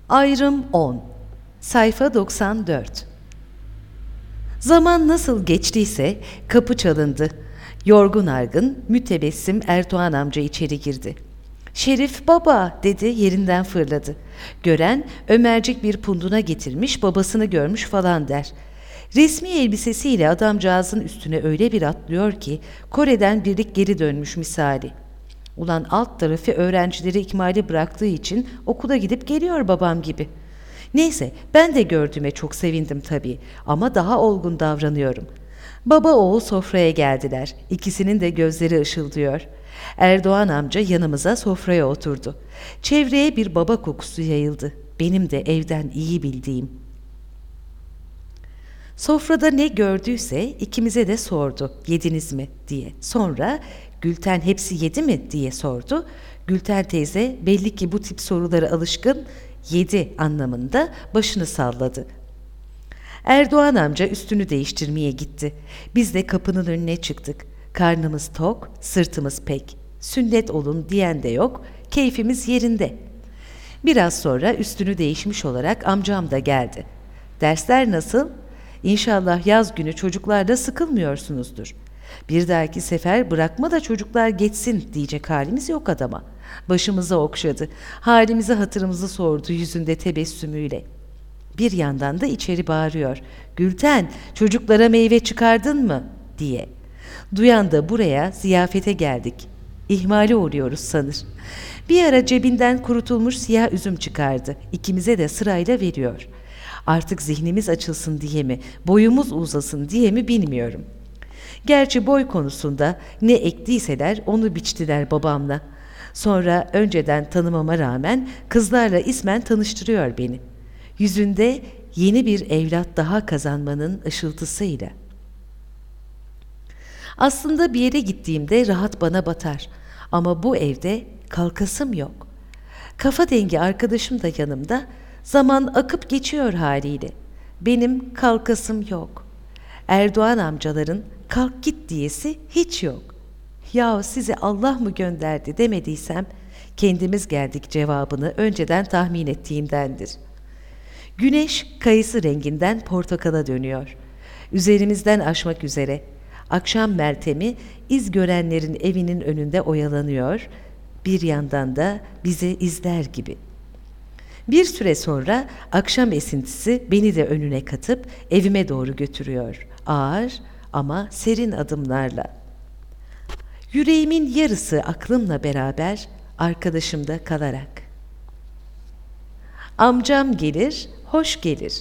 Ayrım 10. Sayfa 94. Zaman nasıl geçtiyse kapı çalındı. Yorgun argın, mütebessim Erdoğan amca içeri girdi. "Şerif baba," dedi, yerinden fırladı. Gören Ömercik bir punduna getirmiş, babasını görmüş falan der. Resmi elbisesiyle adamcağızın üstüne öyle bir atlıyor ki Kore'den birlik geri dönmüş misali. Ulan alt tarafı öğrencileri ikmali bıraktığı için okula gidip geliyor babam gibi. Neyse, ben de gördüğüme çok sevindim tabii ama daha olgun davranıyorum. Baba oğul sofraya geldiler. İkisinin de gözleri ışıldıyor. Erdoğan amca yanımıza sofraya oturdu. Çevreye bir baba kokusu yayıldı. Benim de evden iyi bildiğim. Sofrada ne gördüyse ikimize de sordu. "Yediniz mi?" diye. Sonra "Gülten hepsi yedi mi?" diye sordu. Gülten teyze belli ki bu tip sorulara alışkın, "Yedi" anlamında başını salladı. Erdoğan amca üstünü değiştirmeye gitti. Biz de kapının önüne çıktık. Karnımız tok, sırtımız pek. Sünnet olun diyen de yok, keyfimiz yerinde. Biraz sonra üstünü değişmiş olarak amcam da geldi. "Dersler nasıl? İnşallah yaz günü çocuklarla sıkılmıyorsunuzdur. Bir dahaki sefer bırakma da çocuklar geçsin diyecek halimiz yok adama." Başımıza okşadı. Halimizi hatırımızı sordu yüzünde tebessümüyle. Bir yandan da içeri bağırıyor. "Gülten, çocuklara meyve çıkardın mı?" diye. Duyan da buraya ziyafete geldik. İhmale uğruyoruz sanır. Bir ara cebinden kurutulmuş siyah üzüm çıkardı. İkimize de sırayla veriyor. Artık zihnimiz açılsın diye mi, boyumuz uzasın diye mi bilmiyorum. Gerçi boy konusunda ne ektiyseler onu biçtiler babamla. Sonra önceden tanımama rağmen kızlarla ismen tanıştırıyor beni. Yüzünde yeni bir evlat daha kazanmanın ışıltısıyla. Aslında bir yere gittiğimde rahat bana batar. Ama bu evde kalkasım yok. Kafa dengi arkadaşım da yanımda. Zaman akıp geçiyor haliyle. Benim kalkasım yok. Erdoğan amcaların kalk git diyesi hiç yok. "Ya sizi Allah mı gönderdi?" demediysem kendimiz geldik cevabını önceden tahmin ettiğimdendir. Güneş kayısı renginden portakala dönüyor. Üzerimizden aşmak üzere. Akşam meltemi iz görenlerin evinin önünde oyalanıyor. Bir yandan da bizi izler gibi. Bir süre sonra akşam esintisi beni de önüne katıp evime doğru götürüyor. Ağır ama serin adımlarla. Yüreğimin yarısı aklımla beraber arkadaşımda kalarak. Amcam gelir, hoş gelir.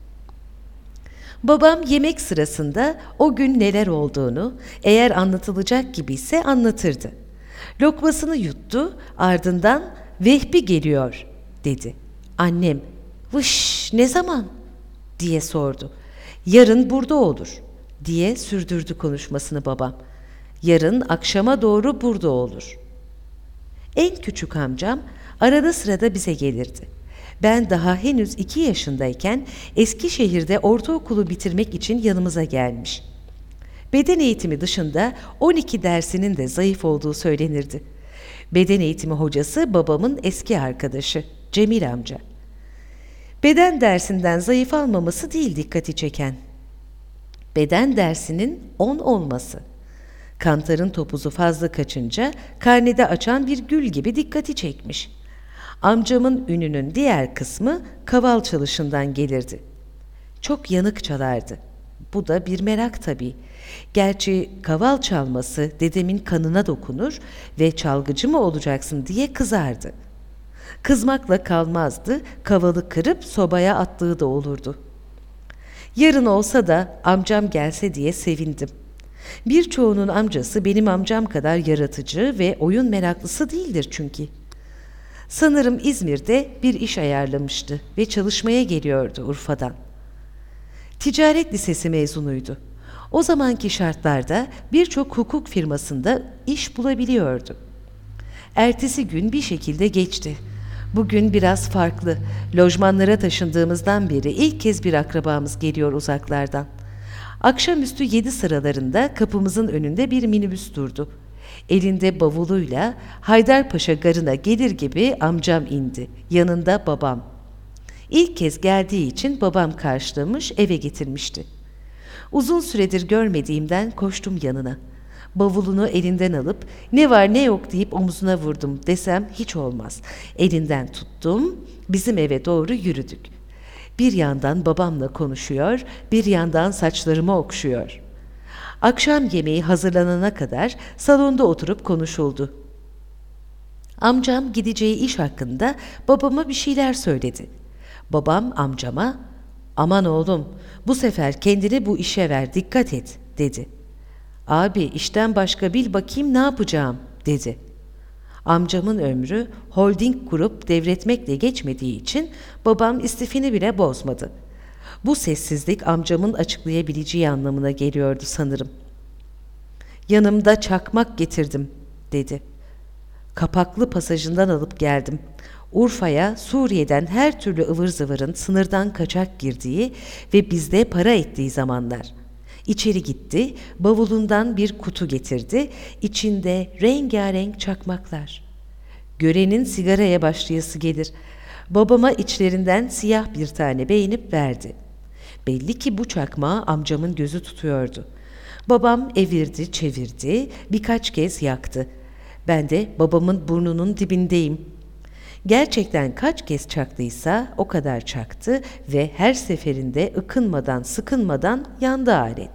Babam yemek sırasında o gün neler olduğunu eğer anlatılacak gibiyse anlatırdı. Lokmasını yuttu, ardından "Vehbi geliyor," dedi. Annem "Vış, ne zaman?" diye sordu. "Yarın burada olur," diye sürdürdü konuşmasını babam. "Yarın akşama doğru burada olur." En küçük amcam arada sırada bize gelirdi. Ben daha henüz 2 yaşındayken Eskişehir'de ortaokulu bitirmek için yanımıza gelmiş. Beden eğitimi dışında 12 dersinin de zayıf olduğu söylenirdi. Beden eğitimi hocası babamın eski arkadaşı Cemil amca. Beden dersinden zayıf almaması değil dikkati çeken. Beden dersinin 10 olması. Kantarın topuzu fazla kaçınca karnede açan bir gül gibi dikkati çekmiş. Amcamın ününün diğer kısmı kaval çalışından gelirdi. Çok yanık çalardı. Bu da bir merak tabii. Gerçi kaval çalması dedemin kanına dokunur ve "Çalgıcı mı olacaksın?" diye kızardı. Kızmakla kalmazdı, kavalı kırıp sobaya attığı da olurdu. Yarın olsa da amcam gelse diye sevindim. Birçoğunun amcası benim amcam kadar yaratıcı ve oyun meraklısı değildir çünkü. Sanırım İzmir'de bir iş ayarlamıştı ve çalışmaya geliyordu Urfa'dan. Ticaret lisesi mezunuydu. O zamanki şartlarda birçok hukuk firmasında iş bulabiliyordu. Ertesi gün bir şekilde geçti. Bugün biraz farklı. Lojmanlara taşındığımızdan beri ilk kez bir akrabamız geliyor uzaklardan. Akşamüstü 7 sıralarında kapımızın önünde bir minibüs durdu. Elinde bavuluyla Haydarpaşa garına gelir gibi amcam indi. Yanında babam. İlk kez geldiği için babam karşılamış, eve getirmişti. Uzun süredir görmediğimden koştum yanına. Bavulunu elinden alıp ne var ne yok deyip omzuna vurdum desem hiç olmaz. Elinden tuttum, bizim eve doğru yürüdük. Bir yandan babamla konuşuyor, bir yandan saçlarımı okşuyor. Akşam yemeği hazırlanana kadar salonda oturup konuşuldu. Amcam gideceği iş hakkında babama bir şeyler söyledi. Babam amcama, "Aman oğlum, bu sefer kendini bu işe ver, dikkat et," dedi. "Abi işten başka bil bakayım ne yapacağım," dedi. Amcamın ömrü holding kurup devretmekle geçmediği için babam istifini bile bozmadı. Bu sessizlik amcamın açıklayabileceği anlamına geliyordu sanırım. "Yanımda çakmak getirdim," dedi. "Kapaklı pasajından alıp geldim. Urfa'ya Suriye'den her türlü ıvır zıvırın sınırdan kaçak girdiği ve bizde para ettiği zamanlar. İçeri gitti, bavulundan bir kutu getirdi, içinde rengarenk çakmaklar. Görenin sigaraya başlayası gelir. Babama içlerinden siyah bir tane beğenip verdi. Belli ki bu çakmağı amcamın gözü tutuyordu. Babam evirdi, çevirdi, birkaç kez yaktı. Ben de babamın burnunun dibindeyim. Gerçekten kaç kez çaktıysa o kadar çaktı ve her seferinde ıkınmadan, sıkınmadan yandı alet.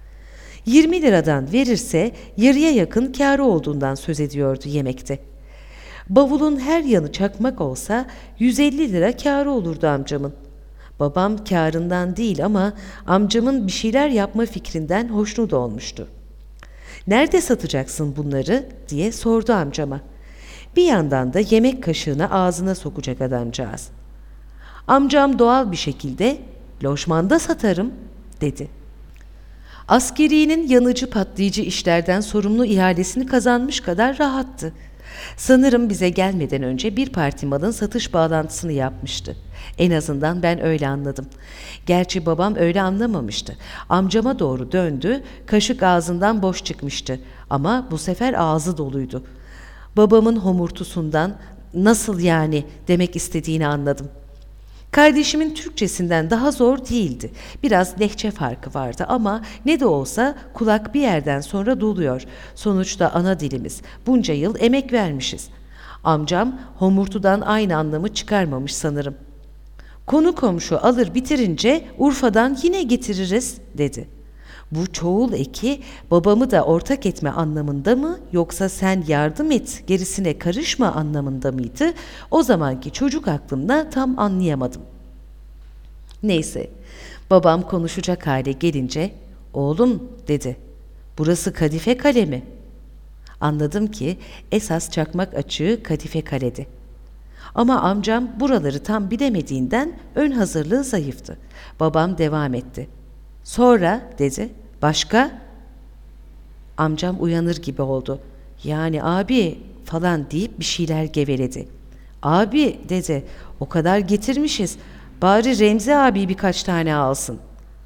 20 liradan verirse yarıya yakın kârı olduğundan söz ediyordu yemekte. Bavulun her yanı çakmak olsa 150 lira kârı olurdu amcamın. Babam kârından değil ama amcamın bir şeyler yapma fikrinden hoşnut olmuştu. "Nerede satacaksın bunları?" diye sordu amcama. Bir yandan da yemek kaşığını ağzına sokacak adamcağız. Amcam doğal bir şekilde "Lojmanda satarım," dedi. Askerinin yanıcı patlayıcı işlerden sorumlu ihalesini kazanmış kadar rahattı. Sanırım bize gelmeden önce bir parti malın satış bağlantısını yapmıştı. En azından ben öyle anladım. Gerçi babam öyle anlamamıştı. Amcama doğru döndü, kaşık ağzından boş çıkmıştı ama bu sefer ağzı doluydu. Babamın homurtusundan "Nasıl yani?" demek istediğini anladım. Kardeşimin Türkçesinden daha zor değildi. Biraz lehçe farkı vardı ama ne de olsa kulak bir yerden sonra doluyor. Sonuçta ana dilimiz. Bunca yıl emek vermişiz. Amcam homurtudan aynı anlamı çıkarmamış sanırım. "Konu komşu alır bitirince Urfa'dan yine getiririz," dedi. Bu çoğul eki babamı da ortak etme anlamında mı yoksa sen yardım et gerisine karışma anlamında mıydı? O zamanki çocuk aklımda tam anlayamadım. Neyse, babam konuşacak hale gelince "Oğlum," dedi, "burası Kadife Kale mi?" Anladım ki esas çakmak açığı Kadife Kale'di. Ama amcam buraları tam bilemediğinden ön hazırlığı zayıftı. Babam devam etti. "Sonra," dedi, "başka?" Amcam uyanır gibi oldu. "Yani abi," falan deyip bir şeyler geveledi. "Abi," dedi, "o kadar getirmişiz. Bari Remzi abi birkaç tane alsın."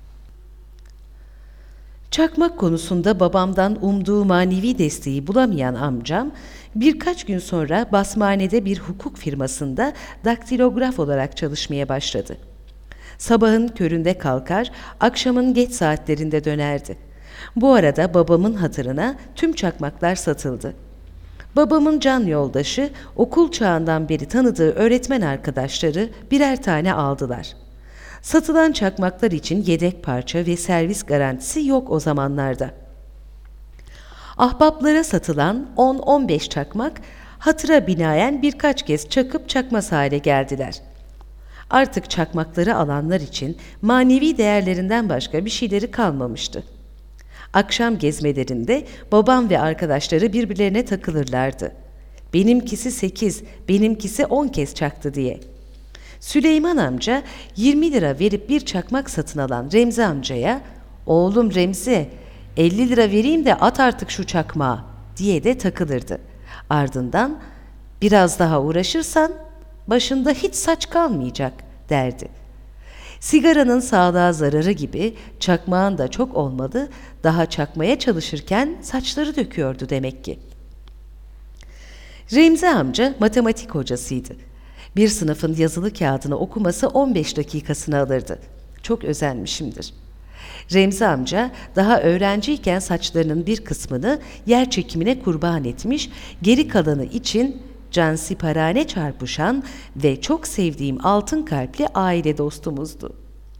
Çakmak konusunda babamdan umduğu manevi desteği bulamayan amcam, birkaç gün sonra Basmane'de bir hukuk firmasında daktilograf olarak çalışmaya başladı. Sabahın köründe kalkar, akşamın geç saatlerinde dönerdi. Bu arada babamın hatırına tüm çakmaklar satıldı. Babamın can yoldaşı, okul çağından beri tanıdığı öğretmen arkadaşları birer tane aldılar. Satılan çakmaklar için yedek parça ve servis garantisi yok o zamanlarda. Ahbaplara satılan 10-15 çakmak, hatıra binaen birkaç kez çakıp çakmaz hale geldiler. Artık çakmakları alanlar için manevi değerlerinden başka bir şeyleri kalmamıştı. Akşam gezmelerinde babam ve arkadaşları birbirlerine takılırlardı. "Benimkisi 8, benimkisi 10 kez çaktı," diye. Süleyman amca 20 lira verip bir çakmak satın alan Remzi amcaya "Oğlum Remzi, 50 lira vereyim de at artık şu çakmağı," diye de takılırdı. Ardından "Biraz daha uğraşırsan başında hiç saç kalmayacak," derdi. Sigaranın sağlığa zararı gibi çakmağın da çok olmadı, daha çakmaya çalışırken saçları döküyordu demek ki. Remzi amca matematik hocasıydı. Bir sınıfın yazılı kağıdını okuması 15 dakikasını alırdı. Çok özenmişimdir. Remzi amca daha öğrenciyken saçlarının bir kısmını yer çekimine kurban etmiş, geri kalanı için cansiparane çarpışan ve çok sevdiğim altın kalpli aile dostumuzdu.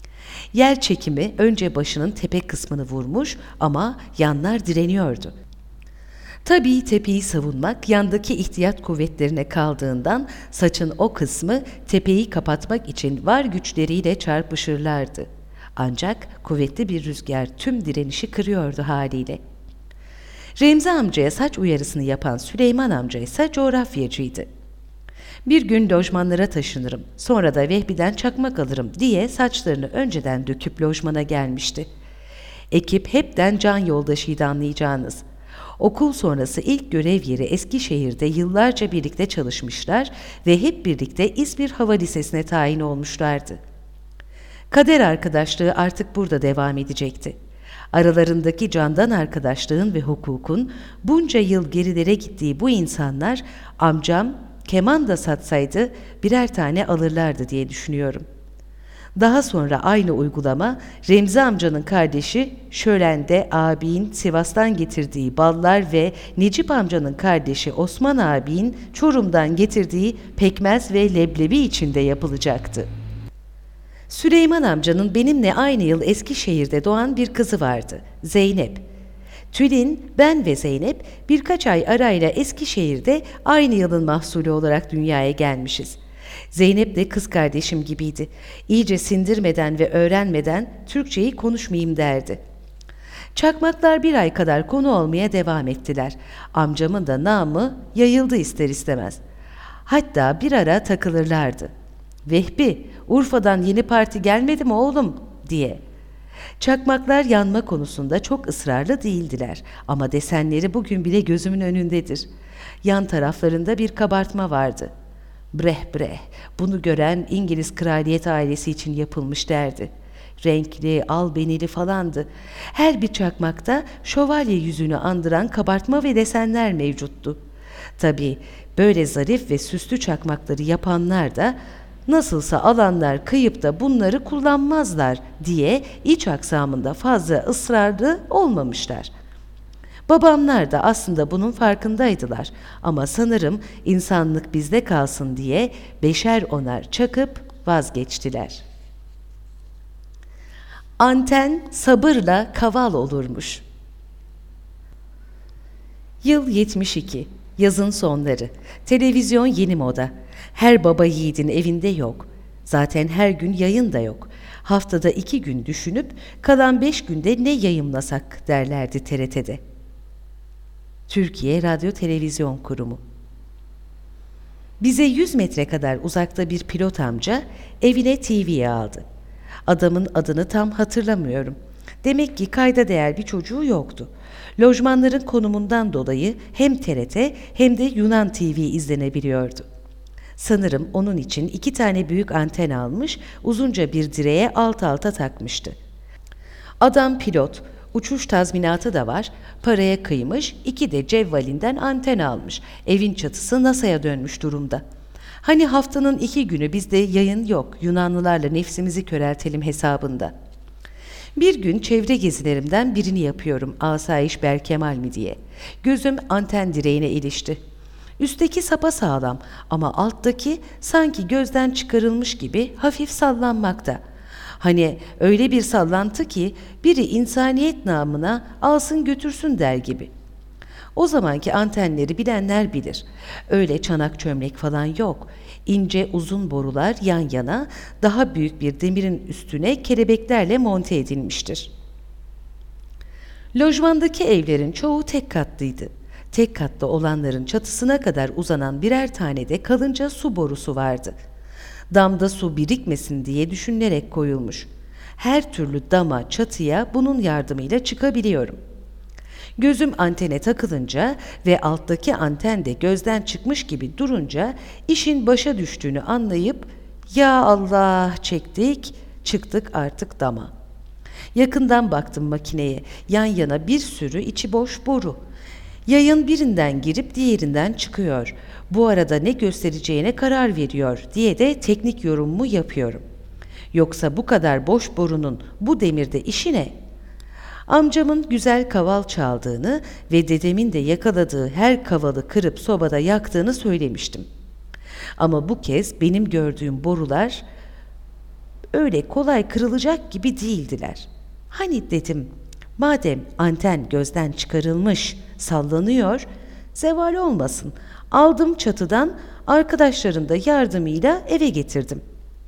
Yer çekimi önce başının tepe kısmını vurmuş ama yanlar direniyordu. Tabii tepeyi savunmak yandaki ihtiyat kuvvetlerine kaldığından saçın o kısmı tepeyi kapatmak için var güçleriyle çarpışırlardı. Ancak kuvvetli bir rüzgar tüm direnişi kırıyordu haliyle. Remzi amcaya saç uyarısını yapan Süleyman amca ise coğrafyacıydı. Bir gün lojmanlara taşınırım, sonra da Vehbi'den çakmak alırım diye saçlarını önceden döküp lojmana gelmişti. Ekip hepten can yoldaşıydı anlayacağınız. Okul sonrası ilk görev yeri Eskişehir'de yıllarca birlikte çalışmışlar ve hep birlikte İzmir Hava Lisesi'ne tayin olmuşlardı. Kader arkadaşlığı artık burada devam edecekti. Aralarındaki candan arkadaşlığın ve hukukun bunca yıl gerilere gittiği bu insanlar amcam keman da satsaydı birer tane alırlardı diye düşünüyorum. Daha sonra aynı uygulama Remzi amcanın kardeşi Şölen'de abinin Sivas'tan getirdiği ballar ve Necip amcanın kardeşi Osman abinin Çorum'dan getirdiği pekmez ve leblebi içinde yapılacaktı. Süleyman amcanın benimle aynı yıl Eskişehir'de doğan bir kızı vardı, Zeynep. Tülin, ben ve Zeynep birkaç ay arayla Eskişehir'de aynı yılın mahsulü olarak dünyaya gelmişiz. Zeynep de kız kardeşim gibiydi. İyice sindirmeden ve öğrenmeden Türkçeyi konuşmayayım derdi. Çakmaklar bir ay kadar konu olmaya devam ettiler. Amcamın da namı yayıldı ister istemez. Hatta bir ara takılırlardı. "Vehbi, Urfa'dan yeni parti gelmedi mi oğlum?" diye. Çakmaklar yanma konusunda çok ısrarlı değildiler ama desenleri bugün bile gözümün önündedir. Yan taraflarında bir kabartma vardı. "Breh breh, bunu gören İngiliz kraliyet ailesi için yapılmış" derdi. Renkli, albenili falandı. Her bir çakmakta şövalye yüzünü andıran kabartma ve desenler mevcuttu. Tabii böyle zarif ve süslü çakmakları yapanlar da nasılsa alanlar kıyıp da bunları kullanmazlar diye iç aksamında fazla ısrarlı olmamışlar. Babamlar da aslında bunun farkındaydılar ama sanırım insanlık bizde kalsın diye beşer onar çakıp vazgeçtiler. Anten sabırla kaval olurmuş. Yıl 72. Yazın sonları. Televizyon yeni moda. Her baba yiğidin evinde yok. Zaten her gün yayın da yok. Haftada 2 gün düşünüp kalan 5 günde ne yayımlasak derlerdi TRT'de. Türkiye Radyo Televizyon Kurumu. Bize 100 metre kadar uzakta bir pilot amca evine TV'ye aldı. Adamın adını tam hatırlamıyorum. Demek ki kayda değer bir çocuğu yoktu. Lojmanların konumundan dolayı hem TRT hem de Yunan TV izlenebiliyordu. Sanırım onun için 2 tane büyük anten almış, uzunca bir direğe alt alta takmıştı. Adam pilot, uçuş tazminatı da var, paraya kıymış, 2 de cevvalinden anten almış. Evin çatısı NASA'ya dönmüş durumda. Hani haftanın 2 günü bizde yayın yok, Yunanlılarla nefsimizi köreltelim hesabında. Bir gün çevre gezilerimden birini yapıyorum, Asayiş Berkemal mi diye. Gözüm anten direğine ilişti. Üstteki sapasağlam ama alttaki sanki gözden çıkarılmış gibi hafif sallanmakta. Hani öyle bir sallantı ki biri insaniyet namına alsın götürsün der gibi. O zamanki antenleri bilenler bilir. Öyle çanak çömlek falan yok. İnce uzun borular yan yana daha büyük bir demirin üstüne kelebeklerle monte edilmiştir. Lojmandaki evlerin çoğu tek katlıydı. Tek katlı olanların çatısına kadar uzanan birer tane de kalınca su borusu vardı. Damda su birikmesin diye düşünülerek koyulmuş. Her türlü dama, çatıya bunun yardımıyla çıkabiliyorum. Gözüm antene takılınca ve alttaki anten de gözden çıkmış gibi durunca işin başa düştüğünü anlayıp "Ya Allah" çektik, çıktık artık dama. Yakından baktım makineye, yan yana bir sürü içi boş boru. Yayın birinden girip diğerinden çıkıyor. Bu arada ne göstereceğine karar veriyor diye de teknik yorumumu yapıyorum. Yoksa bu kadar boş borunun bu demirde işi ne? Amcamın güzel kaval çaldığını ve dedemin de yakaladığı her kavalı kırıp sobada yaktığını söylemiştim. Ama bu kez benim gördüğüm borular öyle kolay kırılacak gibi değildiler. Hani dedim, madem anten gözden çıkarılmış, sallanıyor, zeval olmasın. Aldım çatıdan, arkadaşların da yardımıyla eve getirdim.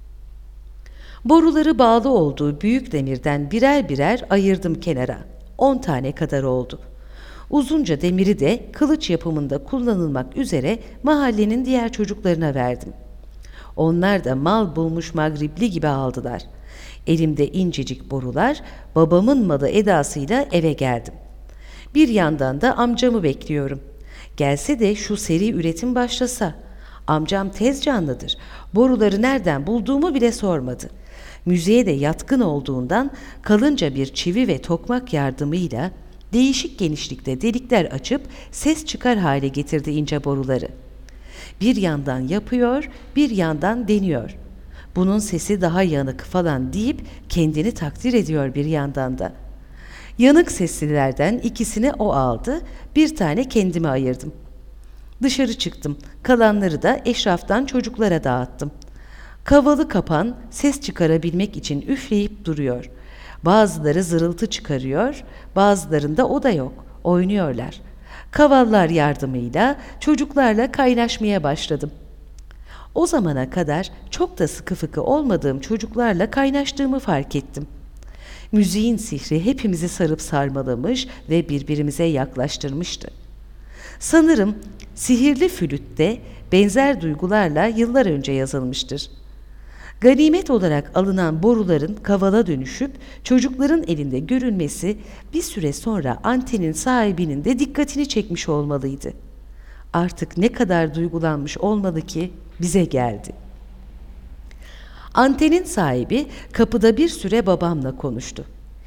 Boruları bağlı olduğu büyük demirden birer birer ayırdım kenara. 10 tane kadar oldu. Uzunca demiri de kılıç yapımında kullanılmak üzere mahallenin diğer çocuklarına verdim. Onlar da mal bulmuş Magribli gibi aldılar. Elimde incecik borular, babamın malı edasıyla eve geldim. Bir yandan da amcamı bekliyorum. Gelse de şu seri üretim başlasa. Amcam tez canlıdır. Boruları nereden bulduğumu bile sormadı. Müziğe de yatkın olduğundan kalınca bir çivi ve tokmak yardımıyla değişik genişlikte delikler açıp ses çıkar hale getirdi ince boruları. Bir yandan yapıyor, bir yandan deniyor. Bunun sesi daha yanık falan deyip kendini takdir ediyor bir yandan da. Yanık seslilerden ikisini o aldı, bir tane kendime ayırdım. Dışarı çıktım, kalanları da eşraftan çocuklara dağıttım. Kavalı kapan ses çıkarabilmek için üfleyip duruyor. Bazıları zırıltı çıkarıyor, bazılarında o da yok, oynuyorlar. Kavallar yardımıyla çocuklarla kaynaşmaya başladım. O zamana kadar çok da sıkı fıkı olmadığım çocuklarla kaynaştığımı fark ettim. Müziğin sihri hepimizi sarıp sarmalamış ve birbirimize yaklaştırmıştı. Sanırım sihirli flütte benzer duygularla yıllar önce yazılmıştır. Ganimet olarak alınan boruların kavala dönüşüp çocukların elinde görülmesi bir süre sonra antenin sahibinin de dikkatini çekmiş olmalıydı. Artık ne kadar duygulanmış olmalı ki bize geldi. Antenin sahibi kapıda bir süre babamla konuştu.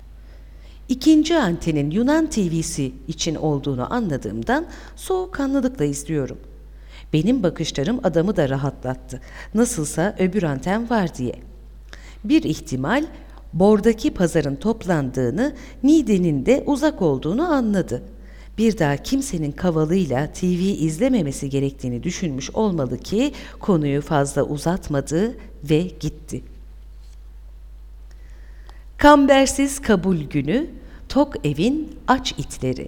İkinci antenin Yunan TV'si için olduğunu anladığımdan soğukkanlılıkla izliyorum. Benim bakışlarım adamı da rahatlattı. Nasılsa öbür anten var diye. Bir ihtimal bordaki pazarın toplandığını, Niğde'nin de uzak olduğunu anladı. Bir daha kimsenin kavalıyla TV izlememesi gerektiğini düşünmüş olmalı ki konuyu fazla uzatmadı ve gitti. Kambersiz kabul günü, tok evin aç itleri.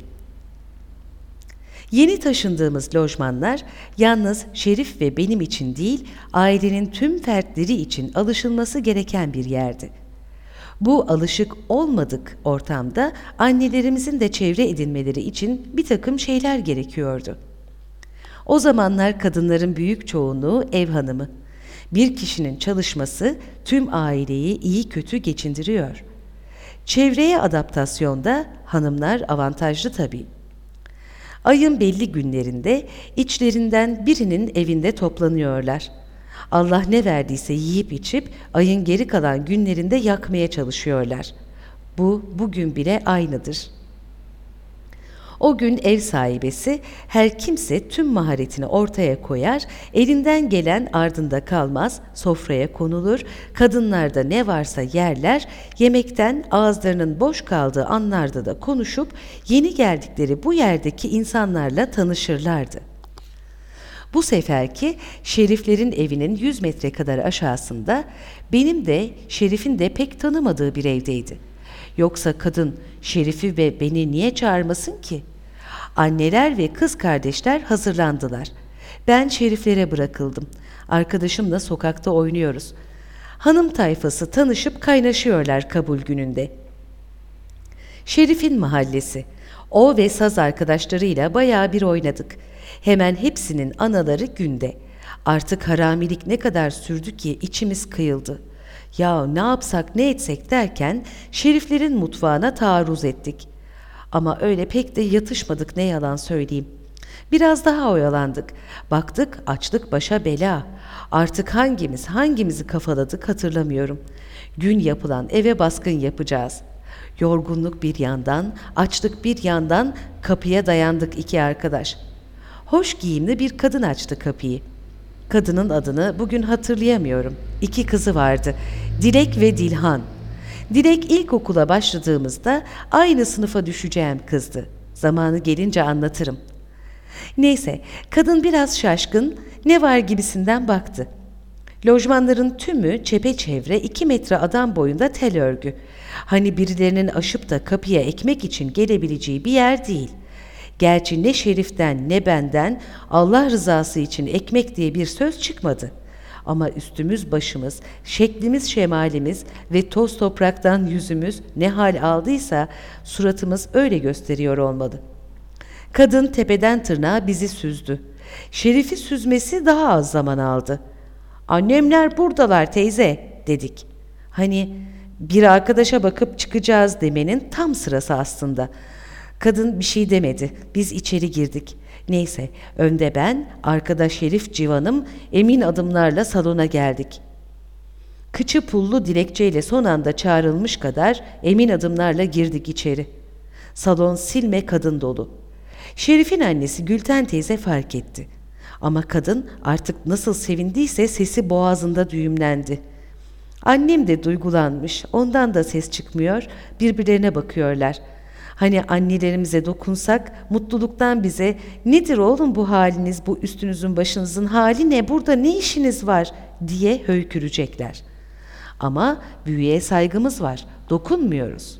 Yeni taşındığımız lojmanlar yalnız Şerif ve benim için değil, ailenin tüm fertleri için alışılması gereken bir yerdi. Bu alışık olmadık ortamda annelerimizin de çevre edinmeleri için bir takım şeyler gerekiyordu. O zamanlar kadınların büyük çoğunluğu ev hanımı. Bir kişinin çalışması tüm aileyi iyi kötü geçindiriyor. Çevreye adaptasyonda hanımlar avantajlı tabii. Ayın belli günlerinde içlerinden birinin evinde toplanıyorlar. Allah ne verdiyse yiyip içip ayın geri kalan günlerinde yakmaya çalışıyorlar. Bu bugün bile aynıdır. O gün ev sahibesi her kimse tüm maharetini ortaya koyar, elinden gelen ardında kalmaz, sofraya konulur, kadınlar da ne varsa yerler, yemekten ağızlarının boş kaldığı anlarda da konuşup yeni geldikleri bu yerdeki insanlarla tanışırlardı. Bu seferki Şeriflerin evinin 100 metre kadar aşağısında benim de Şerif'in de pek tanımadığı bir evdeydi. Yoksa kadın Şerif'i ve beni niye çağırmasın ki? Anneler ve kız kardeşler hazırlandılar. Ben Şeriflere bırakıldım. Arkadaşımla sokakta oynuyoruz. Hanım tayfası tanışıp kaynaşıyorlar kabul gününde. Şerif'in mahallesi. O ve saz arkadaşlarıyla bayağı bir oynadık. Hemen hepsinin anaları günde. Artık haramilik ne kadar sürdü ki içimiz kıyıldı. Ya ne yapsak ne etsek derken Şeriflerin mutfağına taarruz ettik. Ama öyle pek de yatışmadık ne yalan söyleyeyim. Biraz daha oyalandık. Baktık açlık başa bela. Artık hangimizi kafaladık hatırlamıyorum. Gün yapılan eve baskın yapacağız. Yorgunluk bir yandan, açlık bir yandan kapıya dayandık iki arkadaş. Hoş giyimli bir kadın açtı kapıyı. Kadının adını bugün hatırlayamıyorum. 2 kızı vardı. Dilek ve Dilhan. Dilek ilkokula başladığımızda aynı sınıfa düşeceğim kızdı. Zamanı gelince anlatırım. Neyse, kadın biraz şaşkın, ne var gibisinden baktı. Lojmanların tümü çepeçevre 2 metre adam boyunda tel örgü. Hani birilerinin aşıp da kapıya ekmek için gelebileceği bir yer değil. Gerçi ne Şerif'ten ne benden Allah rızası için ekmek diye bir söz çıkmadı. Ama üstümüz başımız, şeklimiz şemalimiz ve toz topraktan yüzümüz ne hal aldıysa suratımız öyle gösteriyor olmalı. Kadın tepeden tırnağa bizi süzdü. Şerif'i süzmesi daha az zaman aldı. "Annemler buradalar teyze," dedik. Hani bir arkadaşa bakıp çıkacağız demenin tam sırası aslında. Kadın bir şey demedi. Biz içeri girdik. Neyse, önde ben, arkada Şerif civanım emin adımlarla salona geldik. Kıçı pullu dilekçeyle son anda çağrılmış kadar emin adımlarla girdik içeri. Salon silme kadın dolu. Şerif'in annesi Gülten teyze fark etti. Ama kadın artık nasıl sevindiyse sesi boğazında düğümlendi. Annem de duygulanmış, ondan da ses çıkmıyor, birbirlerine bakıyorlar. Hani annelerimize dokunsak, mutluluktan bize "Nedir oğlum bu haliniz, bu üstünüzün başınızın hali ne, burada ne işiniz var?" diye höykürecekler. Ama büyüye saygımız var, dokunmuyoruz.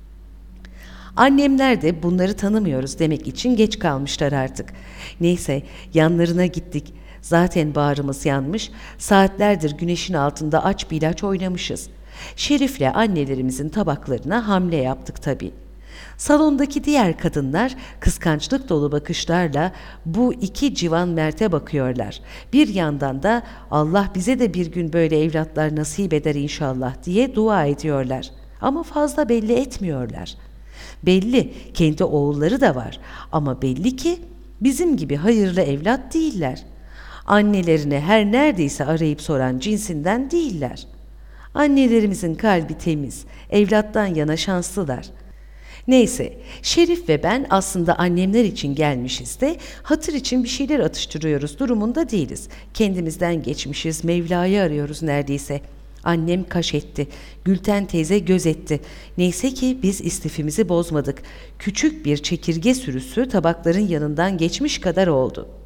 Annemler de bunları tanımıyoruz demek için geç kalmışlar artık. Neyse, yanlarına gittik. Zaten bağrımız yanmış, saatlerdir güneşin altında aç bir ilaç oynamışız. Şerif'le annelerimizin tabaklarına hamle yaptık tabii. Salondaki diğer kadınlar kıskançlık dolu bakışlarla bu 2 civan merte bakıyorlar. Bir yandan da Allah bize de bir gün böyle evlatlar nasip eder inşallah diye dua ediyorlar. Ama fazla belli etmiyorlar. Belli, kendi oğulları da var ama belli ki bizim gibi hayırlı evlat değiller. Annelerini her neredeyse arayıp soran cinsinden değiller. Annelerimizin kalbi temiz, evlattan yana şanslılar. Neyse, Şerif ve ben aslında annemler için gelmişiz de hatır için bir şeyler atıştırıyoruz durumunda değiliz. Kendimizden geçmişiz, Mevla'yı arıyoruz neredeyse. Annem kaş etti, Gülten teyze göz etti. Neyse ki biz istifimizi bozmadık. Küçük bir çekirge sürüsü tabakların yanından geçmiş kadar oldu.